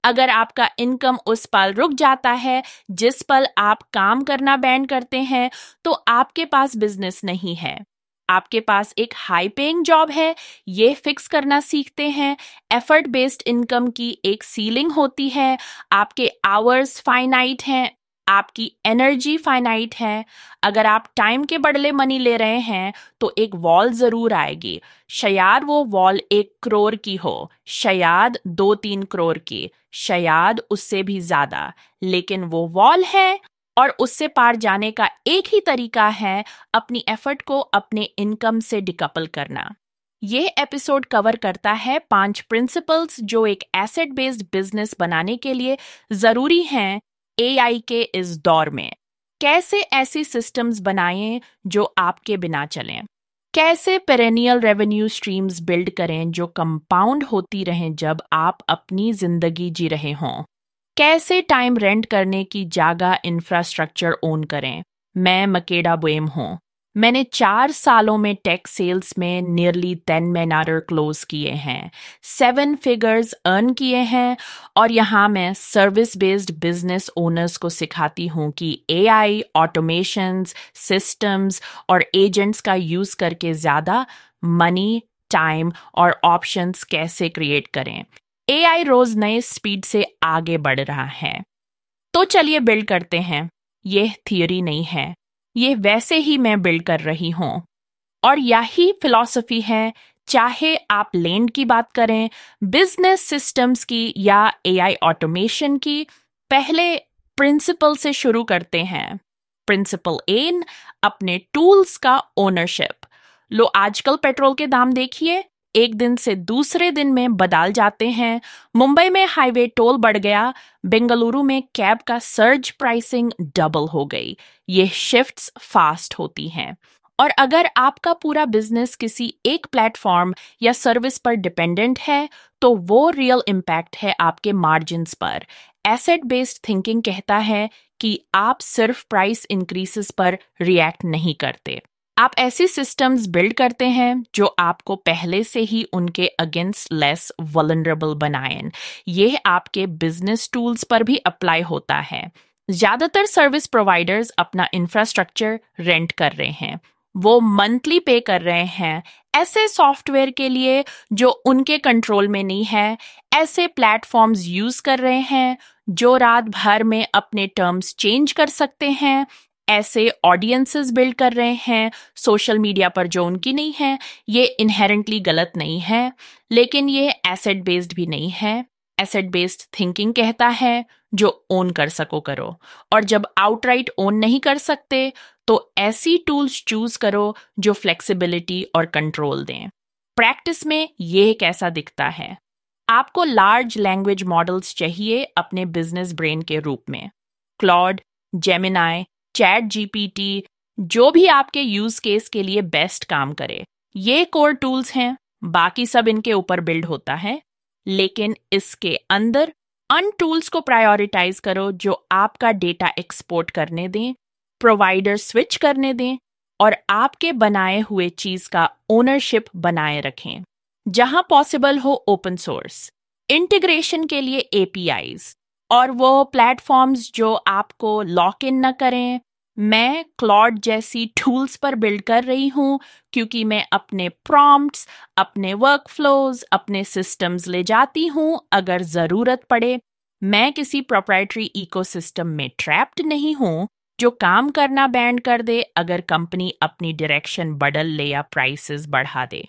अगर आपका इनकम उस पल रुक जाता है जिस पल आप काम करना बैंड करते हैं, तो आपके पास बिजनेस नहीं है। आपके पास एक हाई पेइंग जॉब है, ये फिक्स करना सीखते हैं। एफर्ट बेस्ड इनकम की एक सीलिंग होती है, आपके आवर्स फाइनाइट हैं, आपकी एनर्जी फाइनाइट है। अगर आप टाइम के बदले मनी ले रहे हैं तो एक वॉल जरूर आएगी। शायद वो वॉल 1 करोड़ की हो, शायद 2-3 करोड़ की, शायद उससे भी ज्यादा, लेकिन वो वॉल है। और उससे पार जाने का एक ही तरीका है अपनी एफर्ट को अपने इनकम से डिकपल करना। ये एपिसोड कवर करता है 5 प्रिंसिपल्स जो एक एसेट बेस्ड बिजनेस बनाने के लिए जरूरी हैं एआई के इस दौर में। कैसे ऐसी सिस्टम्स बनाएं जो आपके बिना चलें, कैसे पेरेनियल रेवेन्यू स्ट्रीम्स बिल्ड करें जो कंपाउंड होती रहें जब आप अपनी जिंदगी जी रहे हों, कैसे टाइम रेंट करने की जगह इंफ्रास्ट्रक्चर ओन करें। मैं मकेडा बुएम हूँ। मैंने 4 सालों में टेक सेल्स में नियरली 10 मैन आवर क्लोज किए हैं, 7 फिगर्स अर्न किए हैं, और यहाँ मैं सर्विस बेस्ड बिजनेस ओनर्स को सिखाती हूँ कि एआई, ऑटोमेशंस, सिस्टम्स और एजेंट्स का यूज करके ज्यादा मनी, टाइम और ऑप्शंस कैसे क्रिएट करें। एआई रोज नए स्पीड से आगे बढ़ रहा है, तो चलिए बिल्ड करते हैं। ये थियोरी नहीं है, ये वैसे ही मैं बिल्ड कर रही हूं। और यही फिलॉसफी है, चाहे आप लैंड की बात करें, बिजनेस सिस्टम्स की या एआई ऑटोमेशन की। पहले प्रिंसिपल से शुरू करते हैं। प्रिंसिपल एन, अपने टूल्स का ओनरशिप। लो, आजकल पेट्रोल के दाम देखिए, एक दिन से दूसरे दिन में बदल जाते हैं। मुंबई में हाईवे टोल बढ़ गया, बेंगलुरु में कैब का सर्ज प्राइसिंग डबल हो गई। ये शिफ्ट्स फास्ट होती हैं। और अगर आपका पूरा बिजनेस किसी एक प्लेटफॉर्म या सर्विस पर डिपेंडेंट है, तो वो रियल इम्पैक्ट है आपके मार्जिन्स पर। एसेट बेस्ड थिंकिंग कहता है कि आप सिर्फ प्राइस इंक्रीसेस पर रिएक्ट नहीं करते, आप ऐसी सिस्टम्स बिल्ड करते हैं जो आपको पहले से ही उनके अगेंस्ट लेस वल्नरेबल बनाएं। ये आपके बिजनेस टूल्स पर भी अप्लाई होता है। ज्यादातर सर्विस प्रोवाइडर्स अपना इंफ्रास्ट्रक्चर रेंट कर रहे हैं, वो मंथली पे कर रहे हैं ऐसे सॉफ्टवेयर के लिए जो उनके कंट्रोल में नहीं है। ऐसे प्लेटफॉर्म्स यूज कर रहे हैं जो रात भर में अपने टर्म्स चेंज कर सकते हैं। ऐसे ऑडियंसेस बिल्ड कर रहे हैं सोशल मीडिया पर जो उनकी नहीं है। ये इनहेरेंटली गलत नहीं है, लेकिन ये एसेट बेस्ड भी नहीं है। एसेट बेस्ड थिंकिंग कहता है जो ओन कर सको करो, और जब आउटराइट ओन नहीं कर सकते तो ऐसी टूल्स चूज करो जो फ्लेक्सिबिलिटी और कंट्रोल दें। प्रैक्टिस में ये कैसा दिखता है? आपको लार्ज लैंग्वेज मॉडल्स चाहिए अपने बिजनेस ब्रेन के रूप में। क्लॉड, जेमिनाई, चैट जीपीटी, जो भी आपके यूज केस के लिए बेस्ट काम करे, ये कोर टूल्स हैं। बाकी सब इनके ऊपर बिल्ड होता है, लेकिन इसके अंदर अन टूल्स को प्रायोरिटाइज करो जो आपका डेटा एक्सपोर्ट करने दें, प्रोवाइडर स्विच करने दें, और आपके बनाए हुए चीज का ओनरशिप बनाए रखें। जहां पॉसिबल हो ओपन सोर्स, इंटीग्रेशन के लिए एपीआईज, और वो प्लेटफॉर्म्स जो आपको लॉक इन न करें। मैं क्लॉड जैसी टूल्स पर बिल्ड कर रही हूं क्योंकि मैं अपने प्रॉम्प्ट्स, अपने वर्कफ्लोज, अपने सिस्टम्स ले जाती हूं अगर जरूरत पड़े। मैं किसी प्रोप्राइटरी इकोसिस्टम में ट्रैप्ड नहीं हूं जो काम करना बैंड कर दे अगर कंपनी अपनी डायरेक्शन बदल ले या प्राइसेस बढ़ा दे।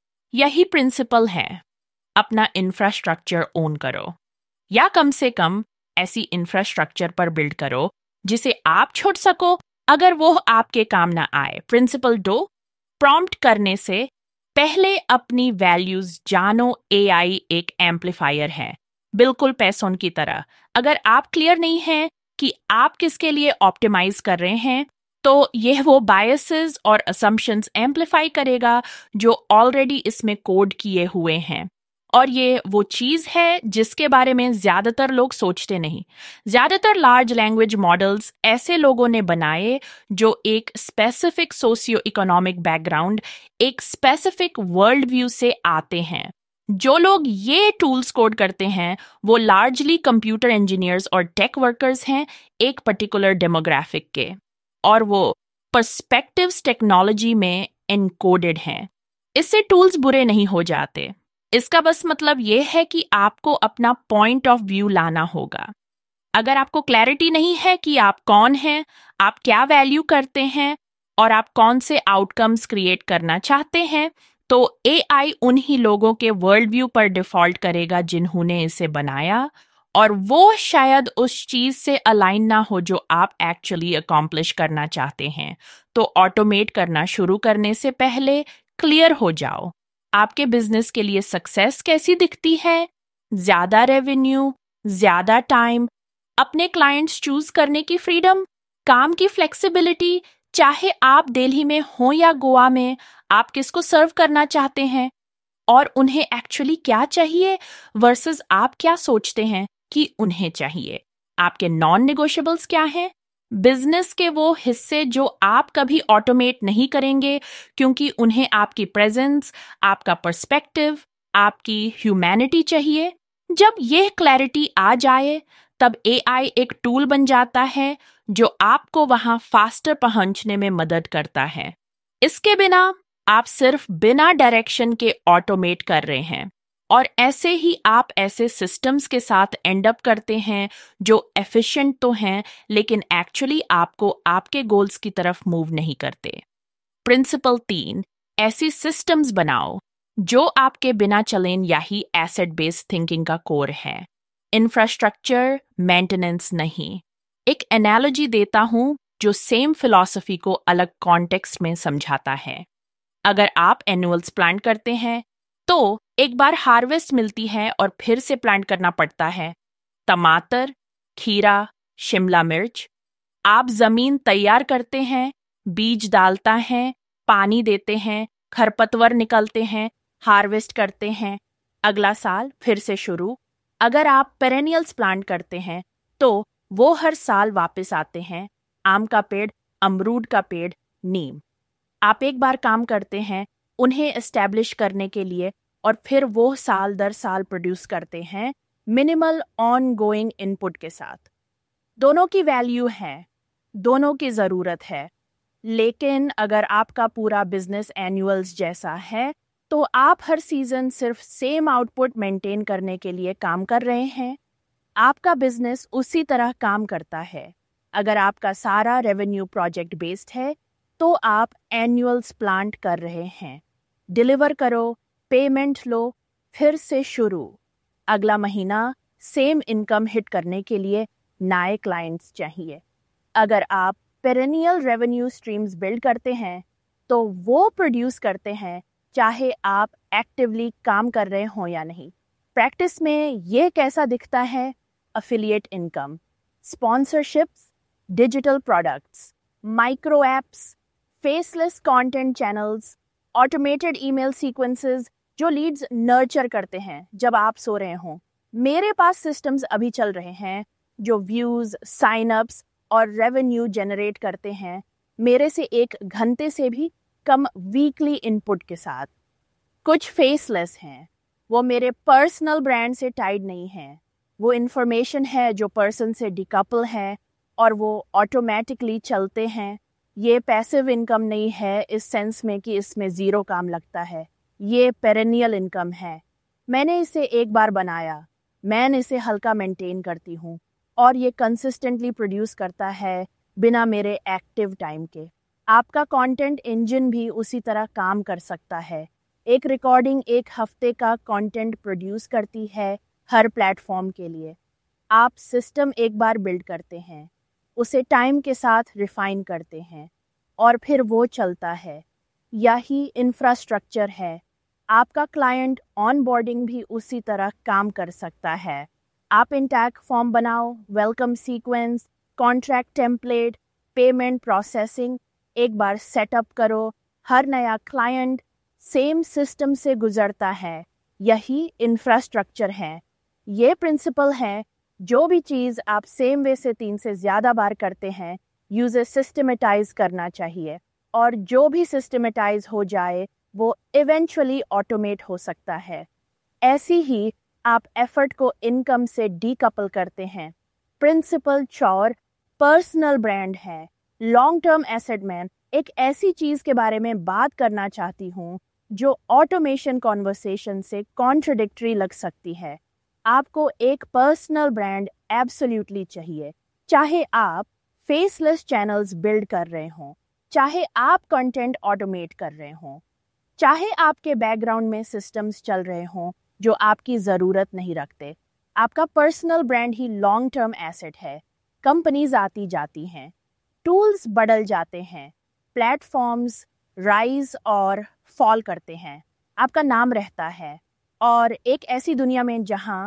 यही प्रिंसिपल है, अपना इंफ्रास्ट्रक्चर ओन करो, या कम से कम ऐसी इंफ्रास्ट्रक्चर पर बिल्ड करो जिसे आप छोड़ सको अगर वो आपके काम ना आए। प्रिंसिपल 2, प्रॉम्प्ट करने से पहले अपनी वैल्यूज जानो। एआई एक एम्पलीफायर है, बिल्कुल पैसों की तरह। अगर आप क्लियर नहीं हैं कि आप किसके लिए ऑप्टिमाइज कर रहे हैं, तो यह वो बायसेस और असम्पशंस एम्पलीफाई करेगा जो ऑलरेडी इसमें कोड किए हुए हैं। और ये वो चीज है जिसके बारे में ज्यादातर लोग सोचते नहीं। ज्यादातर लार्ज लैंग्वेज मॉडल्स ऐसे लोगों ने बनाए जो एक स्पेसिफिक सोशियो इकोनॉमिक बैकग्राउंड, एक स्पेसिफिक वर्ल्ड व्यू से आते हैं। जो लोग ये टूल्स कोड करते हैं वो लार्जली कंप्यूटर इंजीनियर्स और टेक वर्कर्स हैं, एक पर्टिकुलर डेमोग्राफिक के, और वो पर्सपेक्टिव्स टेक्नोलॉजी में एनकोडेड हैं। इससे टूल्स बुरे नहीं हो जाते। इसका बस मतलब ये है कि आपको अपना पॉइंट ऑफ व्यू लाना होगा। अगर आपको क्लैरिटी नहीं है कि आप कौन हैं, आप क्या वैल्यू करते हैं और आप कौन से आउटकम्स क्रिएट करना चाहते हैं, तो एआई उन्हीं लोगों के वर्ल्ड व्यू पर डिफॉल्ट करेगा जिन्होंने इसे बनाया, और वो शायद उस चीज से अलाइन ना हो जो आप एक्चुअली अकॉम्प्लिश करना चाहते हैं। तो ऑटोमेट करना शुरू करने से पहले क्लियर हो जाओ, आपके बिजनेस के लिए सक्सेस कैसी दिखती है? ज्यादा रेवेन्यू, ज्यादा टाइम, अपने क्लाइंट्स चूज करने की फ्रीडम, काम की फ्लेक्सिबिलिटी, चाहे आप दिल्ली में हो या गोवा में, आप किसको सर्व करना चाहते हैं और उन्हें एक्चुअली क्या चाहिए वर्सेस आप क्या सोचते हैं कि उन्हें चाहिए। आपके नॉन नेगोशिएबल्स क्या हैं? बिजनेस के वो हिस्से जो आप कभी ऑटोमेट नहीं करेंगे क्योंकि उन्हें आपकी प्रेजेंस, आपका पर्सपेक्टिव, आपकी ह्यूमैनिटी चाहिए। जब यह क्लैरिटी आ जाए तब एआई एक टूल बन जाता है जो आपको वहां फास्टर पहुंचने में मदद करता है। इसके बिना आप सिर्फ बिना डायरेक्शन के ऑटोमेट कर रहे हैं, और ऐसे ही आप ऐसे सिस्टम्स के साथ एंड अप करते हैं जो एफिशिएंट तो हैं लेकिन एक्चुअली आपको आपके गोल्स की तरफ मूव नहीं करते। प्रिंसिपल 3, ऐसी सिस्टम्स बनाओ जो आपके बिना चलें, यही एसेट बेस्ड थिंकिंग का कोर है। इंफ्रास्ट्रक्चर मेंटेनेंस नहीं। एक एनालॉजी देता हूं जो सेम फिलॉसफी को अलग कॉन्टेक्स्ट में समझाता है। अगर आप एनुअल्स प्लांट करते हैं तो एक बार हार्वेस्ट मिलती है और फिर से प्लांट करना पड़ता है। टमाटर, खीरा, शिमला मिर्च, आप जमीन तैयार करते हैं, बीज डालता हैं, पानी देते हैं, खरपतवार निकलते हैं, हार्वेस्ट करते हैं, अगला साल फिर से शुरू। अगर आप पेरेनियल्स प्लांट करते हैं तो वो हर साल वापस आते हैं। आम का पेड़, अमरूद का पेड़, नीम। आप एक बार काम करते हैं उन्हें एस्टैब्लिश करने के लिए और फिर वो साल दर साल प्रोड्यूस करते हैं मिनिमल ऑन गोइंग इनपुट के साथ। दोनों की वैल्यू है, दोनों की ज़रूरत है, लेकिन अगर आपका पूरा बिजनेस एनुअल्स जैसा है तो आप हर सीजन सिर्फ सेम आउटपुट मेंटेन करने के लिए काम कर रहे हैं। आपका बिजनेस उसी तरह काम करता है। अगर आपका सारा रेवेन्यू प्रोजेक्ट बेस्ड है तो आप एनुअल्स प्लांट कर रहे हैं। डिलीवर करो, पेमेंट लो, फिर से शुरू। अगला महीना सेम इनकम हिट करने के लिए नए क्लाइंट्स चाहिए। अगर आप पेरेनियल रेवेन्यू स्ट्रीम्स बिल्ड करते हैं तो वो प्रोड्यूस करते हैं चाहे आप एक्टिवली काम कर रहे हो या नहीं। प्रैक्टिस में ये कैसा दिखता है? Affiliate income, sponsorships, digital products, micro apps, faceless content channels, automated email sequences जो लीड्स नर्चर करते हैं जब आप सो रहे हों। मेरे पास सिस्टम्स अभी चल रहे हैं जो व्यूज, साइन अप्स और रेवेन्यू जनरेट करते हैं मेरे से 1 घंटे से भी कम वीकली इनपुट के साथ। कुछ फेसलेस हैं, वो मेरे पर्सनल ब्रांड से टाइड नहीं हैं। वो इन्फॉर्मेशन है जो पर्सन से डिकपल है और वो ऑटोमेटिकली चलते हैं। ये पैसिव इनकम नहीं है इस सेंस में कि इसमें ज़ीरो काम लगता है। ये पेरेनियल इनकम है। मैंने इसे एक बार बनाया, मैंने इसे हल्का मेंटेन करती हूँ और ये कंसिस्टेंटली प्रोड्यूस करता है बिना मेरे एक्टिव टाइम के। आपका कंटेंट इंजन भी उसी तरह काम कर सकता है। एक रिकॉर्डिंग 1 हफ्ते का कंटेंट प्रोड्यूस करती है हर प्लेटफॉर्म के लिए। आप सिस्टम एक बार बिल्ड करते हैं, उसे टाइम के साथ रिफाइन करते हैं और फिर वो चलता है। यही इंफ्रास्ट्रक्चर है। आपका क्लाइंट ऑनबोर्डिंग भी उसी तरह काम कर सकता है। आप इंटैक फॉर्म बनाओ, welcome sequence, contract template, payment processing एक बार सेटअप करो। हर नया क्लाइंट सेम सिस्टम से गुजरता है। यही इंफ्रास्ट्रक्चर है। ये प्रिंसिपल है, जो भी चीज़ आप सेम वे से 3 से ज़्यादा बार करते हैं यूज़र सिस्टमेटाइज करना चाहिए, और जो भी सिस्टमेटाइज हो जाए वो इवेंचुअली ऑटोमेट हो सकता है। ऐसी ही आप एफर्ट को इनकम से डीकपल करते हैं। प्रिंसिपल चौर पर्सनल ब्रांड है। लॉन्ग टर्म एसेट में एक ऐसी चीज के बारे में बात करना चाहती हूँ जो ऑटोमेशन कॉन्वर्सेशन से कॉन्ट्रडिक्टरी लग सकती है। आपको एक पर्सनल ब्रांड एब्सोल्युटली चाहिए, चाहे आप फेसलेस चैनल्स बिल्ड कर रहे हों, चाहे आप कंटेंट ऑटोमेट कर रहे हों, चाहे आपके बैकग्राउंड में सिस्टम्स चल रहे हों जो आपकी ज़रूरत नहीं रखते। आपका पर्सनल ब्रांड ही लॉन्ग टर्म एसेट है। कंपनीज आती जाती हैं, टूल्स बदल जाते हैं, प्लेटफॉर्म्स राइज और फॉल करते हैं, आपका नाम रहता है। और एक ऐसी दुनिया में जहां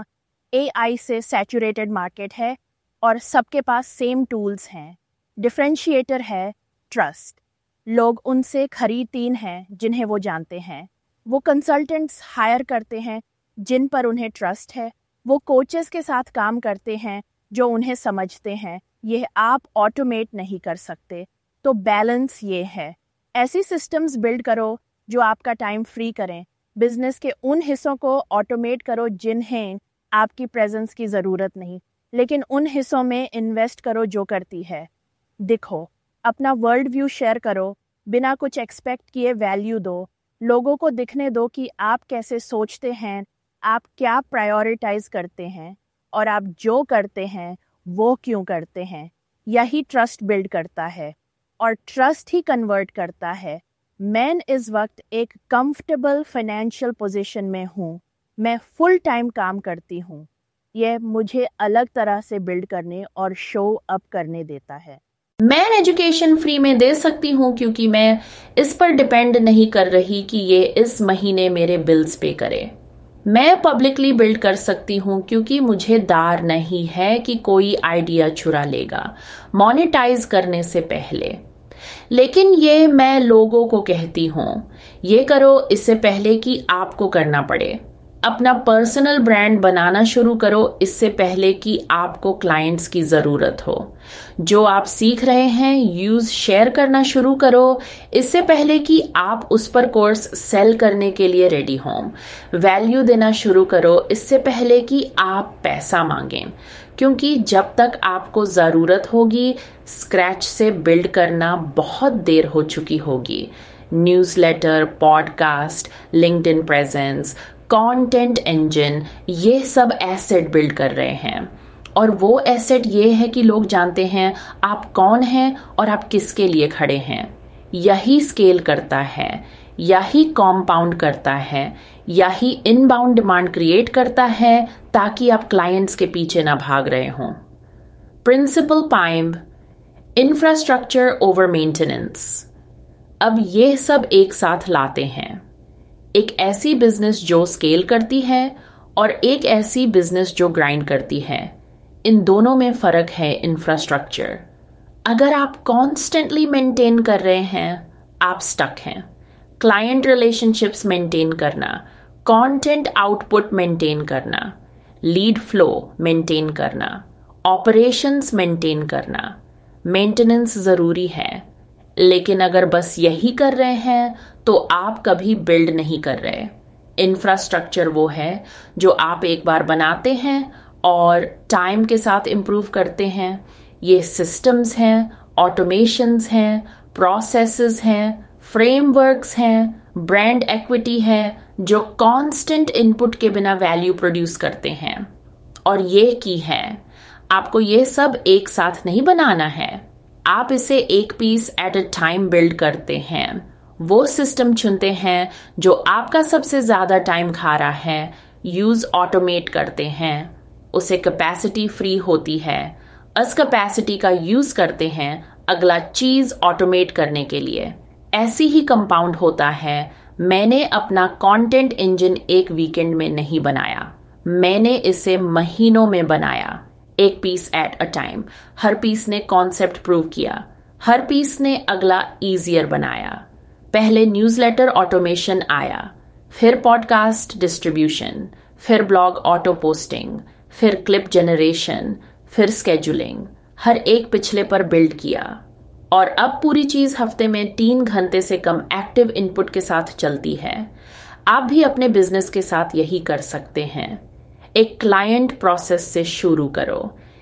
AI से सैचुरेटेड मार्केट है और सबके पास सेम टूल्स हैं, डिफरेंशिएटर है ट्रस्ट। लोग उनसे खरीदते हैं जिन्हें वो जानते हैं, वो कंसल्टेंट्स हायर करते हैं जिन पर उन्हें ट्रस्ट है, वो कोचेस के साथ काम करते हैं जो उन्हें समझते हैं। यह आप ऑटोमेट नहीं कर सकते। तो बैलेंस ये है, ऐसी सिस्टम्स बिल्ड करो जो आपका टाइम फ्री करें। बिजनेस के उन हिस्सों को ऑटोमेट करो जिन्हें आपकी प्रेजेंस की ज़रूरत नहीं, लेकिन उन हिस्सों में इन्वेस्ट करो जो करती है। दिखो, अपना वर्ल्ड व्यू शेयर करो, बिना कुछ एक्सपेक्ट किए वैल्यू दो, लोगों को दिखने दो कि आप कैसे सोचते हैं, आप क्या प्रायोरिटाइज करते हैं और आप जो करते हैं वो क्यों करते हैं। यही ट्रस्ट बिल्ड करता है और ट्रस्ट ही कन्वर्ट करता है। मैं इस वक्त एक कंफर्टेबल फाइनेंशियल पोजीशन में हूँ, मैं फुल टाइम काम करती हूँ। यह मुझे अलग तरह से बिल्ड करने और शो अप करने देता है। मैं एजुकेशन फ्री में दे सकती हूँ क्योंकि मैं इस पर डिपेंड नहीं कर रही कि ये इस महीने मेरे बिल्स पे करे। मैं पब्लिकली बिल्ड कर सकती हूँ क्योंकि मुझे डर नहीं है कि कोई आइडिया चुरा लेगा मोनेटाइज करने से पहले। लेकिन ये मैं लोगों को कहती हूँ, ये करो इससे पहले कि आपको करना पड़े। अपना पर्सनल ब्रांड बनाना शुरू करो इससे पहले कि आपको क्लाइंट्स की ज़रूरत हो। जो आप सीख रहे हैं यूज शेयर करना शुरू करो इससे पहले कि आप उस पर कोर्स सेल करने के लिए रेडी हों। वैल्यू देना शुरू करो इससे पहले कि आप पैसा मांगें, क्योंकि जब तक आपको ज़रूरत होगी स्क्रैच से बिल्ड करना बहुत देर हो चुकी होगी। Newsletter, podcast, LinkedIn presence, content engine, ये सब एसेट बिल्ड कर रहे हैं। और वो एसेट ये है कि लोग जानते हैं आप कौन हैं और आप किसके लिए खड़े हैं। यही स्केल करता है, यही कॉम्पाउंड करता है, यही इनबाउंड डिमांड क्रिएट करता है ताकि आप क्लाइंट्स के पीछे ना भाग रहे हों। Principle five, infrastructure over maintenance. अब ये सब एक साथ लाते हैं, एक ऐसी बिजनेस जो स्केल करती है और एक ऐसी बिजनेस जो ग्राइंड करती है। इन दोनों में फर्क है इंफ्रास्ट्रक्चर। अगर आप कॉन्स्टेंटली मेंटेन कर रहे हैं, आप स्टक हैं। क्लाइंट रिलेशनशिप्स मेंटेन करना, कंटेंट आउटपुट मेंटेन करना, लीड फ्लो मेंटेन करना, ऑपरेशंस मेंटेन करना, मेंटेनेंस ज़रूरी है। लेकिन अगर बस यही कर रहे हैं तो आप कभी बिल्ड नहीं कर रहे। इंफ्रास्ट्रक्चर वो है जो आप एक बार बनाते हैं और टाइम के साथ इम्प्रूव करते हैं। ये सिस्टम्स हैं, ऑटोमेशंस हैं, प्रोसेसेस हैं, फ्रेमवर्क्स हैं, ब्रांड एक्विटी है जो कांस्टेंट इनपुट के बिना वैल्यू प्रोड्यूस करते हैं। और ये की है, आपको ये सब एक साथ नहीं बनाना है, आप इसे एक piece at a time build करते हैं। वो सिस्टम चुनते हैं जो आपका सबसे ज्यादा टाइम खा रहा है, यूज ऑटोमेट करते हैं, उसे कैपेसिटी फ्री होती है, उस कैपेसिटी का यूज करते हैं अगला चीज ऑटोमेट करने के लिए। ऐसी ही कंपाउंड होता है। मैंने अपना कंटेंट इंजन एक वीकेंड में नहीं बनाया, मैंने इसे महीनों में बनाया, एक पीस एट अ टाइम। हर पीस ने कॉन्सेप्ट प्रूव किया, हर पीस ने अगला इजियर बनाया। पहले न्यूज़लेटर ऑटोमेशन आया, फिर पॉडकास्ट डिस्ट्रीब्यूशन, फिर ब्लॉग ऑटो पोस्टिंग, फिर क्लिप जनरेशन, फिर स्केड्यूलिंग। हर एक पिछले पर बिल्ड किया और अब पूरी चीज हफ्ते में 3 घंटे से कम एक्टिव इनपुट के साथ चलती है। आप भी अपने बिजनेस के साथ यही कर सकते हैं। एक क्लाइंट प्रोसेस से शुरू करो,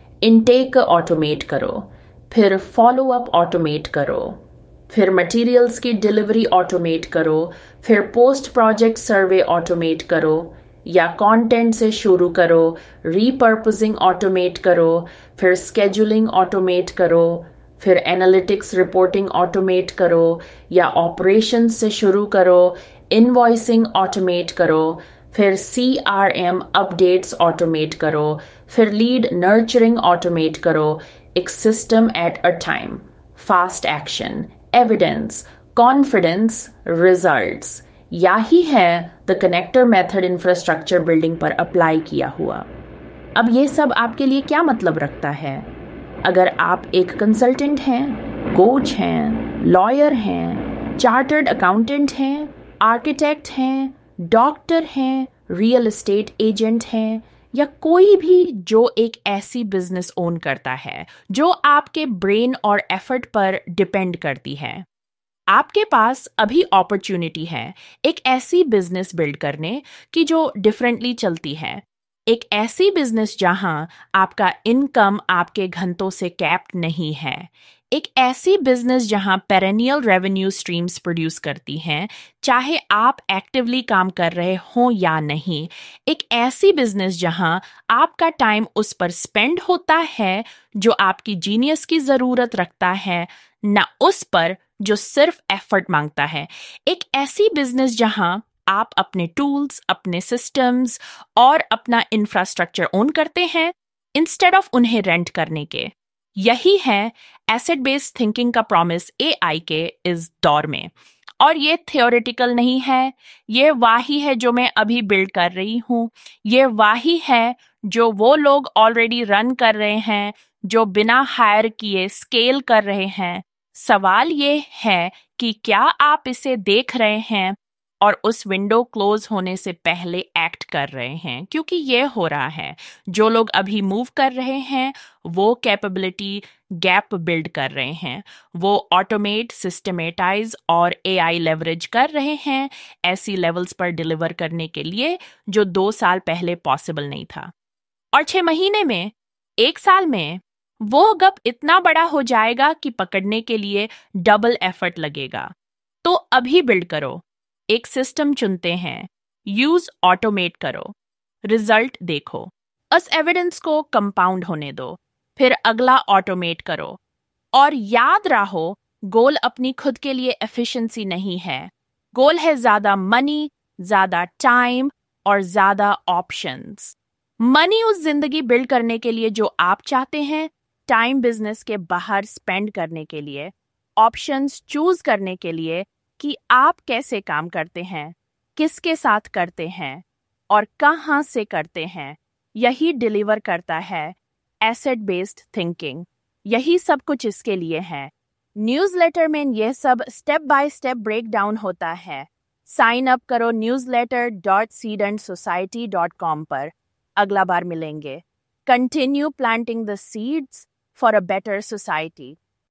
इनटेक ऑटोमेट करो, फिर फॉलो अप ऑटोमेट करो, फिर मटेरियल्स की डिलीवरी ऑटोमेट करो, फिर पोस्ट प्रोजेक्ट सर्वे ऑटोमेट करो, या कंटेंट से शुरू करो, रीपर्पसिंग ऑटोमेट करो, फिर स्केड्यूलिंग ऑटोमेट करो, फिर एनालिटिक्स रिपोर्टिंग ऑटोमेट करो, या ऑपरेशंस से शुरू करो, इनवॉइसिंग ऑटोमेट करो, फिर CRM अपडेट्स ऑटोमेट करो, फिर लीड नर्चरिंग ऑटोमेट करो। एक system at a time, fast action, evidence, confidence, results, यही है the connector method infrastructure building पर अप्लाई किया हुआ। अब ये सब आपके लिए क्या मतलब रखता है? अगर आप एक कंसल्टेंट हैं, कोच हैं, लॉयर हैं, चार्टर्ड अकाउंटेंट हैं, आर्किटेक्ट हैं, डॉक्टर हैं, रियल एस्टेट एजेंट हैं, या कोई भी जो एक ऐसी बिजनेस ओन करता है जो आपके ब्रेन और एफर्ट पर डिपेंड करती है, आपके पास अभी अपॉर्चुनिटी है एक ऐसी बिजनेस बिल्ड करने की जो डिफरेंटली चलती है। एक ऐसी बिजनेस जहां आपका इनकम आपके घंटों से कैप्ड नहीं है। एक ऐसी बिजनेस जहां पेरेनियल रेवेन्यू स्ट्रीम्स प्रोड्यूस करती हैं, चाहे आप एक्टिवली काम कर रहे हो या नहीं। एक ऐसी बिजनेस जहां आपका टाइम उस पर स्पेंड होता है जो आपकी जीनियस की जरूरत रखता है, ना उस पर जो सिर्फ एफर्ट मांगता है। एक ऐसी बिजनेस जहां आप अपने टूल्स, अपने सिस्टम्स और अपना इंफ्रास्ट्रक्चर ओन करते हैं इंस्टेड ऑफ उन्हें रेंट करने के। यही है एसेट बेस्ड थिंकिंग का प्रॉमिस AI के इस दौर में। और ये थियोरेटिकल नहीं है, ये वही है जो मैं अभी बिल्ड कर रही हूँ। ये वही है जो वो लोग ऑलरेडी रन कर रहे हैं जो बिना हायर किए स्केल कर रहे हैं। सवाल ये है कि क्या आप इसे देख रहे हैं और उस विंडो क्लोज होने से पहले एक्ट कर रहे हैं, क्योंकि ये हो रहा है। जो लोग अभी मूव कर रहे हैं वो कैपेबिलिटी गैप बिल्ड कर रहे हैं, वो ऑटोमेट, सिस्टमेटाइज और AI लेवरेज कर रहे हैं ऐसी लेवल्स पर डिलीवर करने के लिए जो 2 साल पहले पॉसिबल नहीं था। और 6 महीने में, 1 साल में वो गप इतना बड़ा हो जाएगा कि पकड़ने के लिए डबल एफर्ट लगेगा। तो अभी बिल्ड करो। एक सिस्टम चुनते हैं, यूज ऑटोमेट करो, रिजल्ट देखो, उस एविडेंस को कंपाउंड होने दो, फिर अगला ऑटोमेट करो। और याद रहो, गोल अपनी खुद के लिए एफिशिएंसी नहीं है, गोल है ज्यादा मनी, ज्यादा टाइम और ज्यादा ऑप्शंस। मनी उस जिंदगी बिल्ड करने के लिए जो आप चाहते हैं, टाइम बिजनेस के बाहर स्पेंड करने के लिए, ऑप्शंस चूज करने के लिए कि आप कैसे काम करते हैं, किसके साथ करते हैं और कहां से करते हैं। यही डिलीवर करता है एसेट बेस्ड थिंकिंग। यही सब कुछ इसके लिए है। न्यूज़लेटर में यह सब step by step break down होता है। साइन अप करो newsletter.seedandsociety.com पर। अगला बार मिलेंगे। Continue planting the seeds for a better society.